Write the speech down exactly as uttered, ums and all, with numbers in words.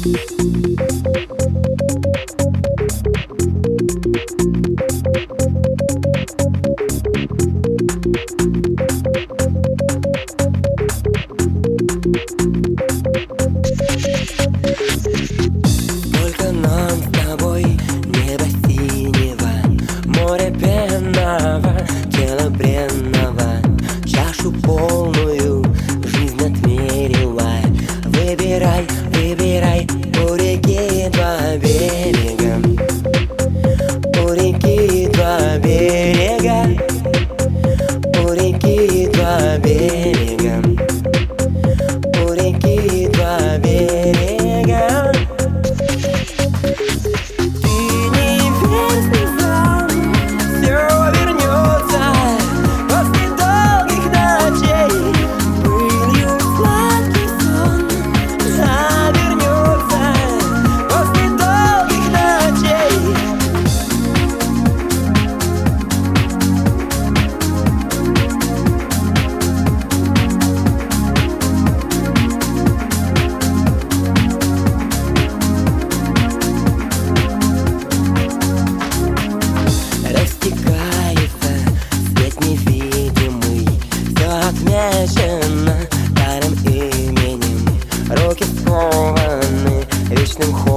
Только нам с тобой небо синего, море пенного, тело бренного, чашу полную жизнь отмерила. Выбирай, выбирай, у реки два берега, у реки два берега, у реки два берега, у реки два берега. Отмечено старым именем, руки скованы вечным ходом.